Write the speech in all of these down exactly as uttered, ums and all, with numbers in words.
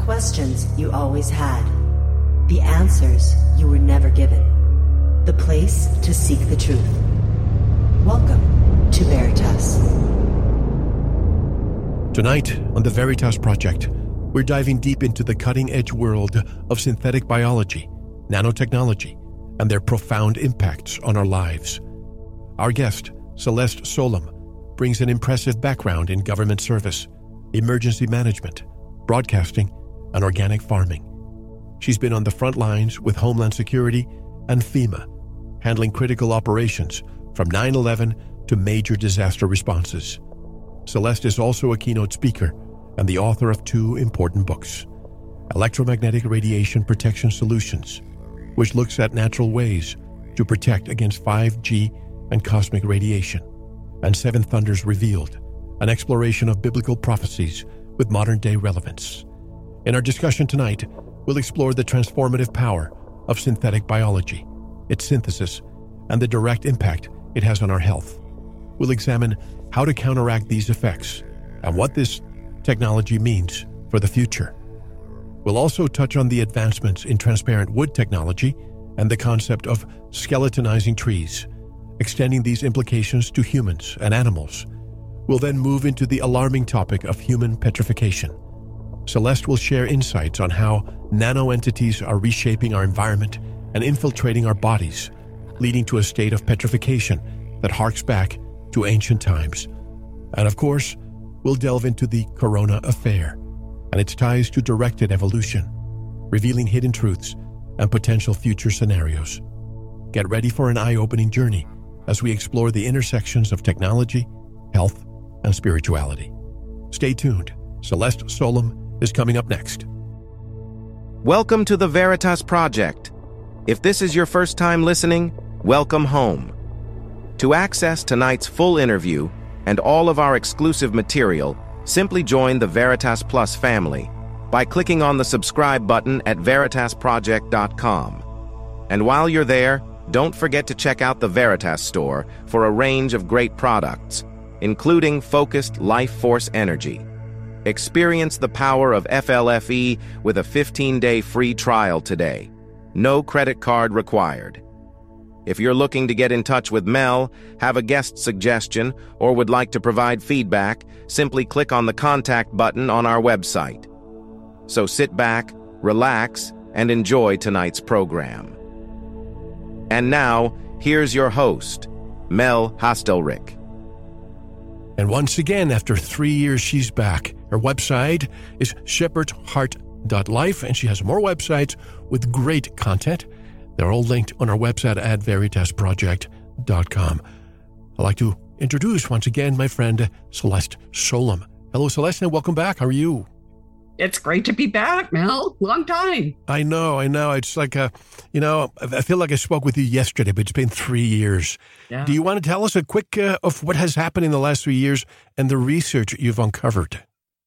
questions you always had. The answers you were never given. The place to seek the truth. Welcome to Veritas. Tonight on the Veritas Project, we're diving deep into the cutting-edge world of synthetic biology, nanotechnology, and their profound impacts on our lives. Our guest, Celeste Solum, brings an impressive background in government service, emergency management, broadcasting, and organic farming. She's been on the front lines with Homeland Security and FEMA, handling critical operations from nine eleven to major disaster responses. Celeste is also a keynote speaker and the author of two important books, Electromagnetic Radiation Protection Solutions, which looks at natural ways to protect against five G and cosmic radiation, and Seven Thunders Revealed, an exploration of biblical prophecies with modern-day relevance. In our discussion tonight, we'll explore the transformative power of synthetic biology, its synthesis, and the direct impact it has on our health. We'll examine how to counteract these effects and what this technology means for the future. We'll also touch on the advancements in transparent wood technology and the concept of skeletonizing trees, extending these implications to humans and animals. We'll then move into the alarming topic of human petrification. Celeste will share insights on how nanoentities are reshaping our environment and infiltrating our bodies, leading to a state of petrification that harks back to ancient times. And of course, we'll delve into the Corona affair and its ties to directed evolution, revealing hidden truths and potential future scenarios. Get ready for an eye-opening journey as we explore the intersections of technology, health, and spirituality. Stay tuned. Celeste Solum is coming up next. Welcome to the Veritas Project. If this is your first time listening, welcome home. To access tonight's full interview and all of our exclusive material, simply join the Veritas Plus family by clicking on the subscribe button at veritas project dot com. And while you're there, don't forget to check out the Veritas store for a range of great products, including focused life force energy. Experience the power of F L F E with a fifteen-day free trial today. No credit card required. If you're looking to get in touch with Mel, have a guest suggestion, or would like to provide feedback, simply click on the contact button on our website. So sit back, relax, and enjoy tonight's program. And now, here's your host, Mel Hostelrick. And once again, after three years, she's back. Her website is shepherd's heart dot life, and she has more websites with great content. They're all linked on our website at veritas project dot com. I'd like to introduce once again my friend Celeste Solum. Hello, Celeste, and welcome back. How are you? It's great to be back, Mel. Long time. I know, I know. It's like, a, you know, I feel like I spoke with you yesterday, but it's been three years. Yeah. Do you want to tell us a quick uh, of what has happened in the last three years and the research you've uncovered?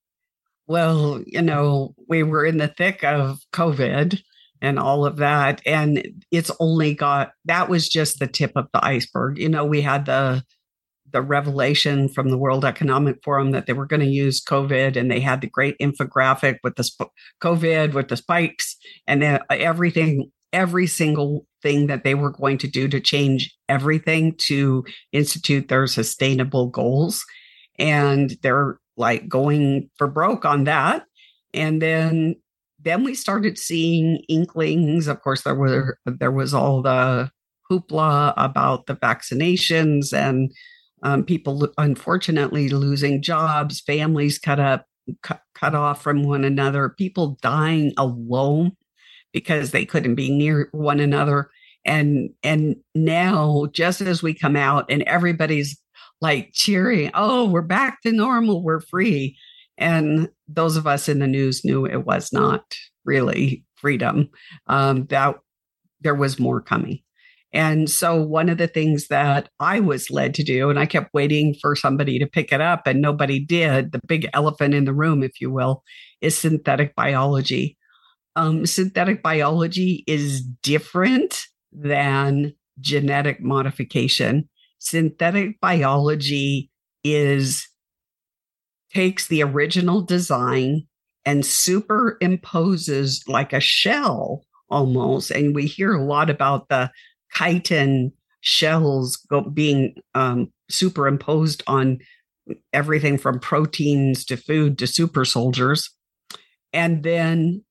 Well, you know, we were in the thick of COVID and all of that, and it's only got, that was just the tip of the iceberg. You know, we had the the revelation from the World Economic Forum that they were going to use COVID, and they had the great infographic with the sp- COVID, with the spikes, and then everything, every single thing that they were going to do to change everything to institute their sustainable goals. And they're like going for broke on that. And then Then we started seeing inklings. Of course, there were there was all the hoopla about the vaccinations and um, people, unfortunately, losing jobs, families cut up, cut, cut off from one another, people dying alone because they couldn't be near one another. And and now, just as we come out and everybody's like cheering, oh, we're back to normal, we're free. And those of us in the news knew it was not really freedom, um, that there was more coming. And so one of the things that I was led to do, and I kept waiting for somebody to pick it up and nobody did, the big elephant in the room, if you will, is synthetic biology. Um, synthetic biology is different than genetic modification. Synthetic biology is takes the original design and superimposes like a shell almost. And we hear a lot about the chitin shells go, being um, superimposed on everything from proteins to food to super soldiers. And then,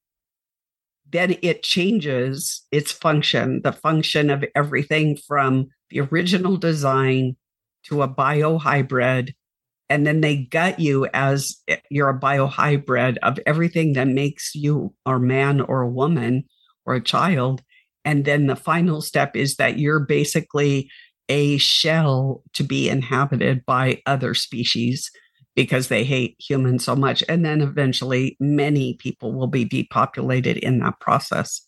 then it changes its function, the function of everything from the original design to a biohybrid. And then they gut you as you're a biohybrid of everything that makes you a man or a woman or a child. And then the final step is that you're basically a shell to be inhabited by other species because they hate humans so much. And then eventually many people will be depopulated in that process.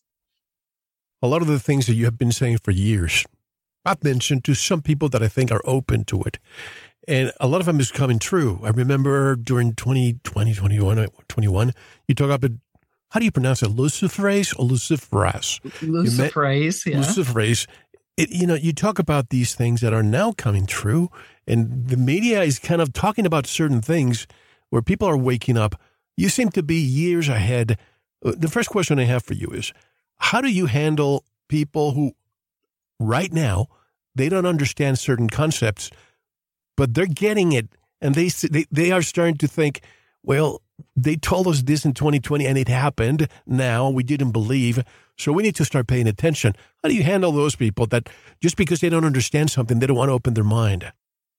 A lot of the things that you have been saying for years, I've mentioned to some people that I think are open to it. And a lot of them is coming true. I remember during twenty twenty, twenty-one, twenty-one, you talk about, how do you pronounce it? Luciferase or luciferase? Luciferase, yeah. Luciferase. It, you know, you talk about these things that are now coming true, and the media is kind of talking about certain things where people are waking up. You seem to be years ahead. The first question I have for you is, how do you handle people who right now, they don't understand certain concepts, but they're getting it, and they, they they are starting to think, well, they told us this in twenty twenty, and it happened now. We didn't believe, so we need to start paying attention. How do you handle those people that just because they don't understand something, they don't want to open their mind?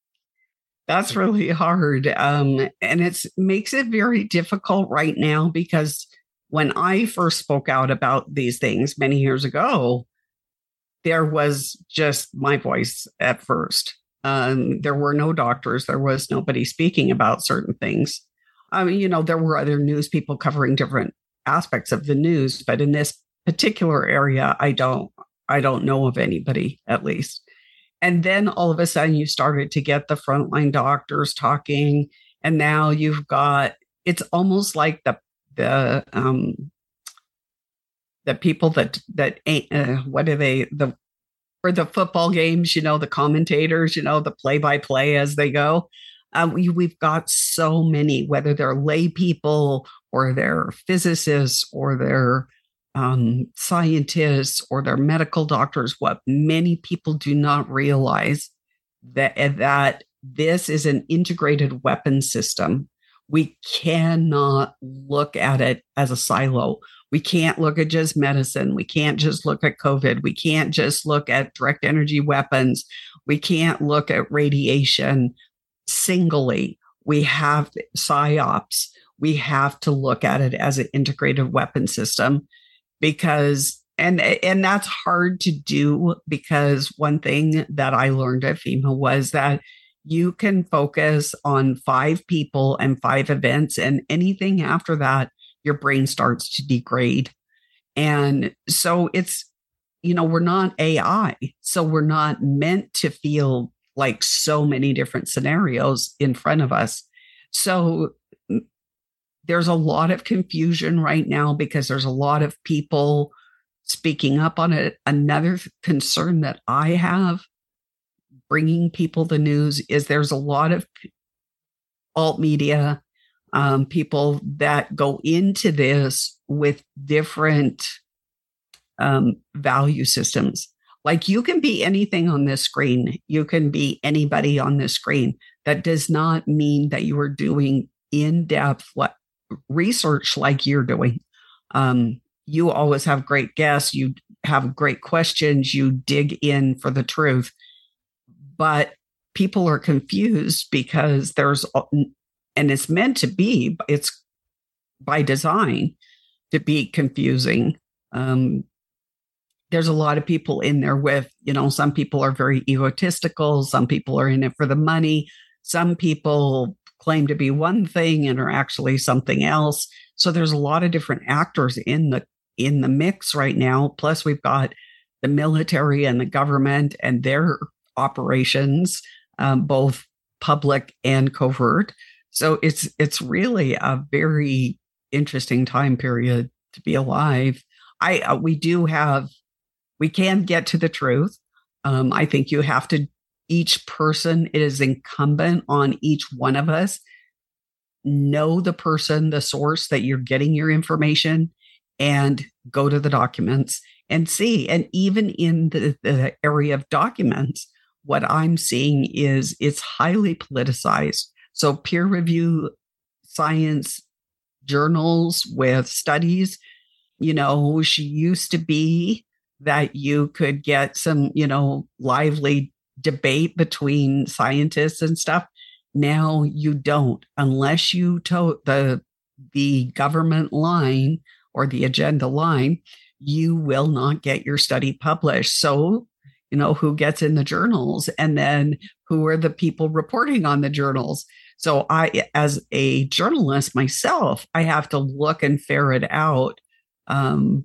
That's really hard, um, and it makes it very difficult right now because when I first spoke out about these things many years ago, there was just my voice at first. Um, there were no doctors. There was nobody speaking about certain things. I mean, you know, there were other news people covering different aspects of the news, but in this particular area, I don't, I don't know of anybody, at least. And then all of a sudden you started to get the frontline doctors talking, and now you've got, it's almost like the, the, um, the people that, that ain't, uh, what are they, the, for the football games, you know, the commentators, you know, the play-by-play as they go. Uh, we, we've got so many, whether they're lay people or they're physicists or they're um, scientists or they're medical doctors. What many people do not realize that, that this is an integrated weapon system. We cannot look at it as a silo. We can't look at just medicine. We can't just look at COVID. We can't just look at direct energy weapons. We can't look at radiation singly. We have PSYOPs. We have to look at it as an integrated weapon system because, and, and that's hard to do because one thing that I learned at FEMA was that you can focus on five people and five events, and anything after that, your brain starts to degrade. And so it's, you know, we're not A I, so we're not meant to feel like so many different scenarios in front of us. So there's a lot of confusion right now because there's a lot of people speaking up on it. Another concern that I have bringing people the news is there's a lot of alt media, um, people that go into this with different um, value systems. Like you can be anything on this screen. You can be anybody on this screen. That does not mean that you are doing in-depth what, research like you're doing. Um, you always have great guests. You have great questions. You dig in for the truth. But people are confused because there's, and it's meant to be, it's by design to be confusing. Um, there's a lot of people in there with, you know, some people are very egotistical. Some people are in it for the money. Some people claim to be one thing and are actually something else. So there's a lot of different actors in the, in the mix right now. Plus we've got the military and the government and their operations, um, both public and covert. So it's, it's really a very interesting time period to be alive. I, uh, we do have, we can get to the truth. Um, I think you have to, each person, it is incumbent on each one of us know the person, the source that you're getting your information, and go to the documents and see. And even in the, the area of documents, what I'm seeing is it's highly politicized. So peer review science journals with studies, you know, she used to be that you could get some, you know, lively debate between scientists and stuff. Now you don't, unless you toe the the government line or the agenda line, you will not get your study published. So, you know, who gets in the journals, and then who are the people reporting on the journals? So I, as a journalist myself, I have to look and ferret out um,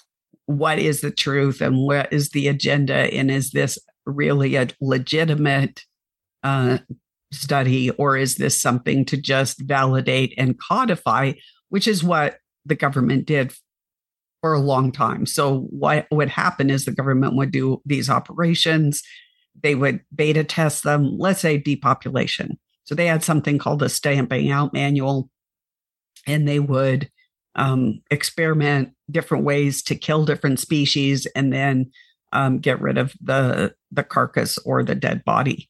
what is the truth and what is the agenda, and is this really a legitimate uh, study, or is this something to just validate and codify, which is what the government did for a long time. So what would happen is the government would do these operations. They would beta test them, let's say depopulation. So they had something called a stamping out manual, and they would um, experiment different ways to kill different species, and then um, get rid of the, the carcass or the dead body.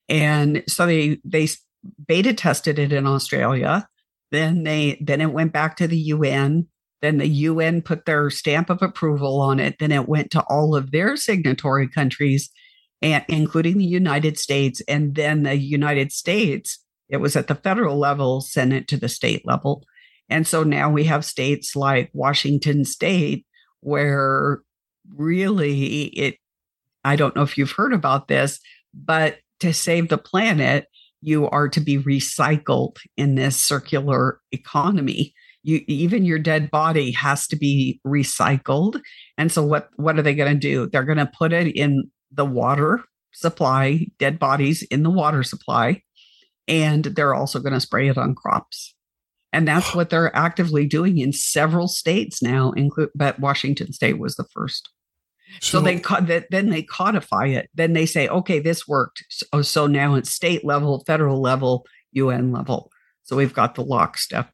And so they they beta tested it in Australia. Then they then it went back to the U N. Then the U N put their stamp of approval on it. Then it went to all of their signatory countries, and including the United States. And then the United States, it was at the federal level, sent it to the state level. And so now we have states like Washington State, where really it, I don't know if you've heard about this, but to save the planet, you are to be recycled in this circular economy. You, even your dead body has to be recycled. And so what, what are they going to do? They're going to put it in the water supply, dead bodies in the water supply, and they're also going to spray it on crops. And that's what they're actively doing in several states now, include, but Washington State was the first. So, so they then they codify it. Then they say, okay, this worked. So, so now it's state level, federal level, U N level. So we've got the lockstep.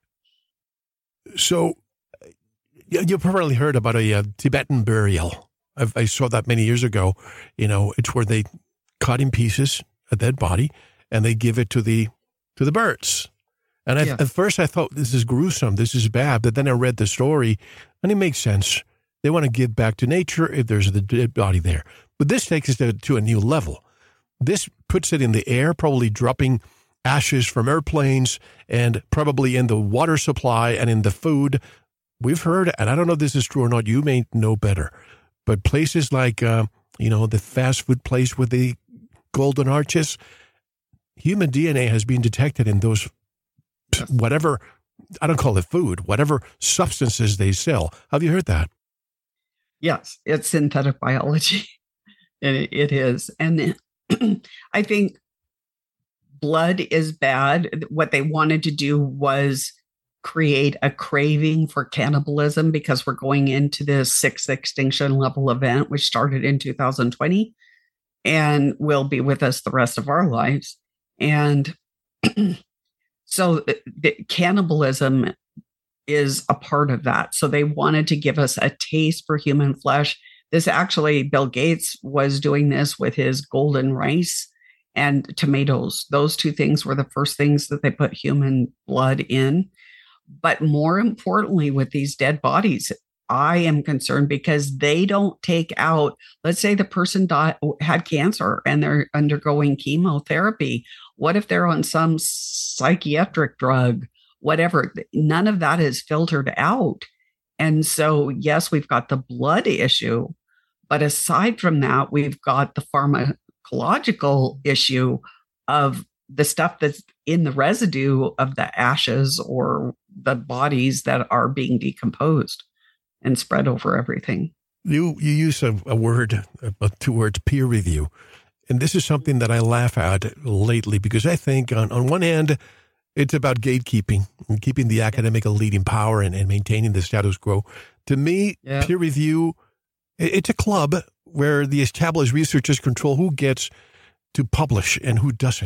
So you probably heard about a, a Tibetan burial. I've, I saw that many years ago. You know, it's where they cut in pieces a dead body and they give it to the to the birds. And I, yeah. at first I thought, this is gruesome, this is bad. But then I read the story, and it makes sense. They want to give back to nature if there's a dead body there. But this takes us to, to a new level. This puts it in the air, probably dropping ashes from airplanes, and probably in the water supply and in the food. We've heard, and I don't know if this is true or not, you may know better, but places like, uh, you know, the fast food place with the golden arches, human D N A has been detected in those, whatever, I don't call it food, whatever substances they sell. Have you heard that? Yes, it's synthetic biology. It, it is. And I think blood is bad. What they wanted to do was create a craving for cannibalism, because we're going into this sixth extinction level event, which started in two thousand twenty and will be with us the rest of our lives. And so the, the cannibalism is a part of that. So they wanted to give us a taste for human flesh. This actually, Bill Gates was doing this with his golden rice and tomatoes. Those two things were the first things that they put human blood in. But more importantly, with these dead bodies, I am concerned because they don't take out, let's say the person died, had cancer and they're undergoing chemotherapy. What if they're on some psychiatric drug, whatever? None of that is filtered out. And so, yes, we've got the blood issue, but aside from that, we've got the pharmacological issue of the stuff that's in the residue of the ashes or the bodies that are being decomposed and spread over everything. You you use a, a word, uh, two words, peer review. And this is something that I laugh at lately, because I think on, on one hand, it's about gatekeeping and keeping the academic elite in power and, and maintaining the status quo. To me, yeah. peer review, it's a club where the established researchers control who gets to publish and who doesn't.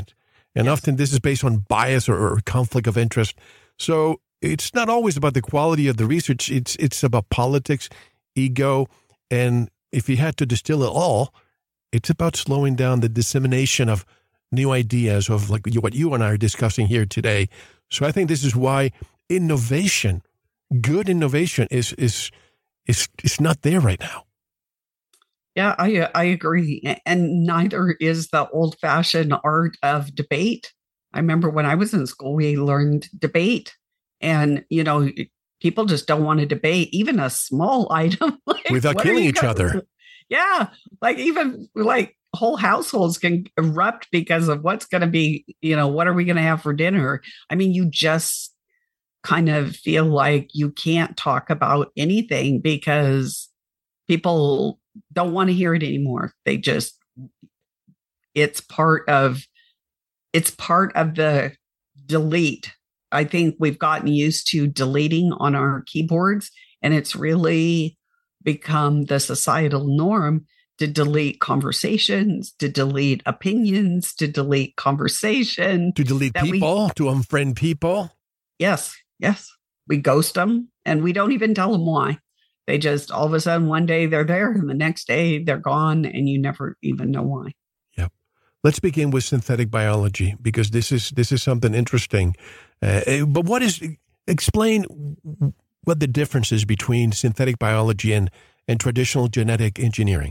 And Yes. often this is based on bias or, or conflict of interest. So it's not always about the quality of the research. It's it's about politics, ego, and if you had to distill it all, it's about slowing down the dissemination of new ideas of like what you and I are discussing here today. So I think this is why innovation, good innovation, is is is is not there right now. Yeah, I I agree. A- And neither is the old-fashioned art of debate. I remember when I was in school, we learned debate. And, you know, people just don't want to debate even a small item. Like, Without what are killing you each gonna- other. Yeah. Like even like whole households can erupt because of what's going to be, you know, what are we going to have for dinner? I mean, you just kind of feel like you can't talk about anything because people don't want to hear it anymore. They just, it's part of, it's part of the delete. I think we've gotten used to deleting on our keyboards, and it's really become the societal norm to delete conversations, to delete opinions, to delete conversation. To delete That we- people, to unfriend people. Yes, yes. We ghost them and we don't even tell them why. They just all of a sudden one day they're there and the next day they're gone and you never even know why. Yep. Let's begin with synthetic biology because this is this is something interesting. Uh, but what is explain what the difference is between synthetic biology and and traditional genetic engineering?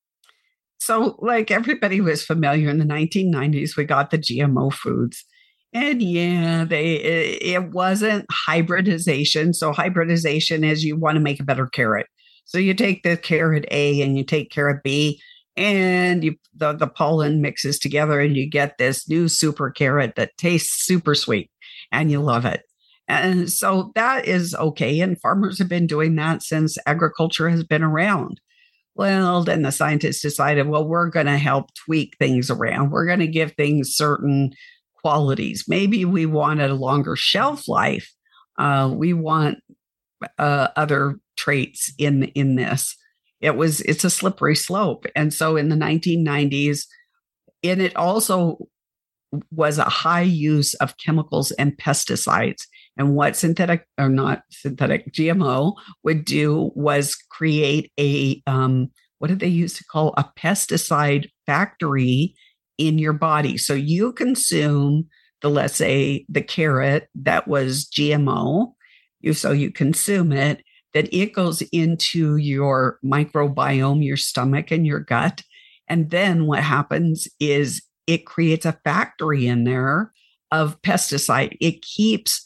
So, like everybody was familiar in the nineteen nineties, we got the G M O foods. And yeah, they it, it wasn't hybridization. So hybridization is you want to make a better carrot. So you take the carrot A and you take carrot B and you the, the pollen mixes together and you get this new super carrot that tastes super sweet and you love it. And so that is okay. And farmers have been doing that since agriculture has been around. Well, then the scientists decided, well, we're going to help tweak things around. We're going to give things certain qualities. Maybe we want a longer shelf life. Uh, we want uh, other traits in in this. It was it's a slippery slope, and so in the nineteen nineties, and it also was a high use of chemicals and pesticides. And what synthetic or not synthetic G M O would do was create a um, what did they used to call a pesticide factory in your body. So you consume the, let's say, the carrot that was G M O. You so you consume it, then it goes into your microbiome, your stomach and your gut. And then what happens is it creates a factory in there of pesticide. It keeps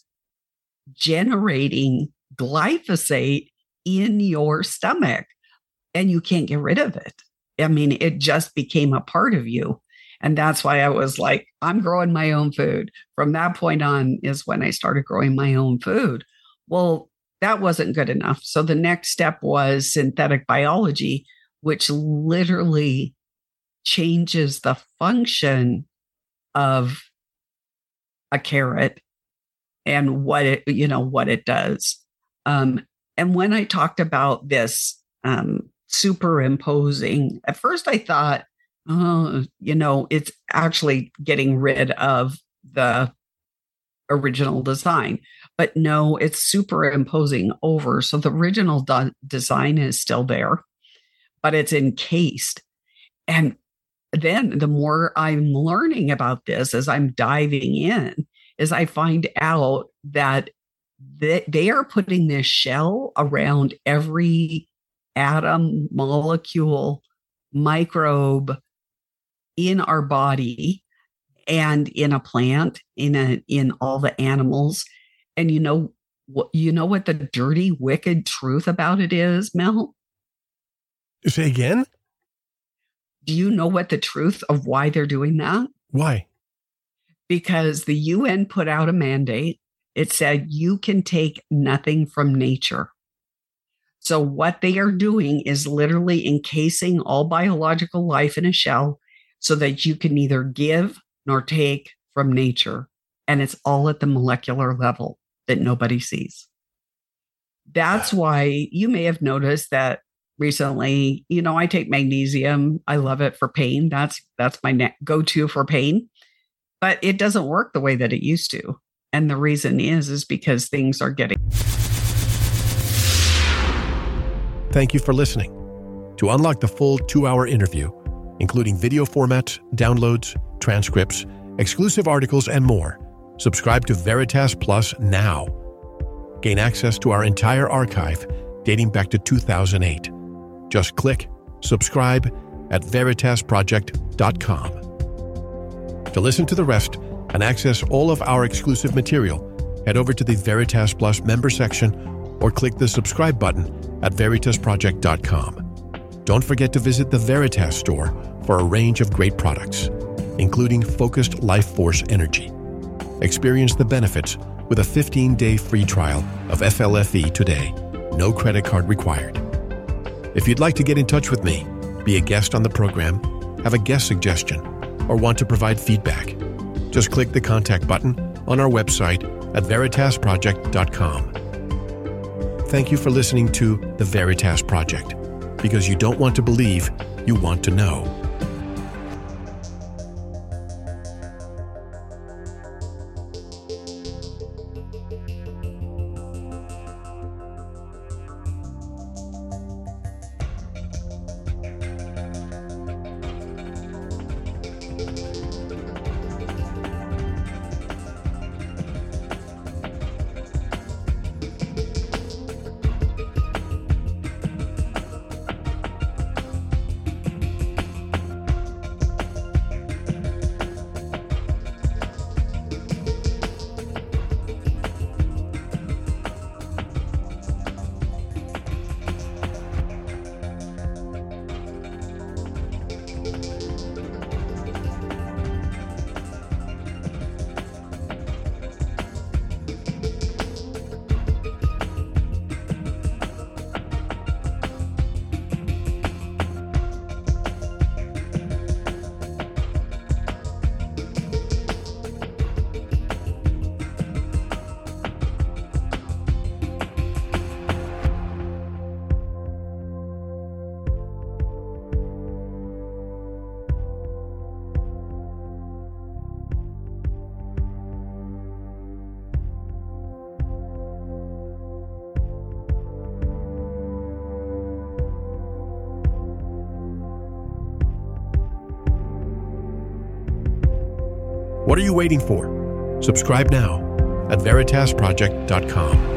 generating glyphosate in your stomach and you can't get rid of it. I mean, it just became a part of you. And that's why I was like, I'm growing my own food. From that point on is when I started growing my own food. Well, that wasn't good enough. So the next step was synthetic biology, which literally changes the function of a carrot and what it, you know, what it does. Um, and when I talked about this um, superimposing, at first I thought, oh, you know, it's actually getting rid of the original design. But no, it's superimposing over. So the original do- design is still there, but it's encased. And then the more I'm learning about this as I'm diving in, is I find out that they, they are putting this shell around every atom, molecule, microbe in our body and in a plant, in a, in all the animals. And you know what, you know what the dirty, wicked truth about it is, Mel? Say again? Do you know what the truth of why they're doing that? Why? Because the U N put out a mandate. It said you can take nothing from nature. So what they are doing is literally encasing all biological life in a shell so that you can neither give nor take from nature. And it's all at the molecular level that nobody sees. That's why you may have noticed that recently, you know, I take magnesium. I love it for pain. That's that's my go-to for pain. but it doesn't work the way that it used to. And the reason is, is because things are getting. Thank you for listening. To unlock the full two-hour interview, including video formats, downloads, transcripts, exclusive articles, and more, subscribe to Veritas Plus now. Gain access to our entire archive dating back to two thousand eight. Just click subscribe at veritas project dot com. To listen to the rest and access all of our exclusive material, head over to the Veritas Plus member section or click the subscribe button at veritas project dot com. Don't forget to visit the Veritas store for a range of great products, including focused life force energy. Experience the benefits with a fifteen-day free trial of F L F E today. No credit card required. If you'd like to get in touch with me, be a guest on the program, have a guest suggestion, or want to provide feedback, just click the contact button on our website at veritas project dot com. Thank you for listening to The Veritas Project, because you don't want to believe, you want to know. What are you waiting for? Subscribe now at veritas project dot com.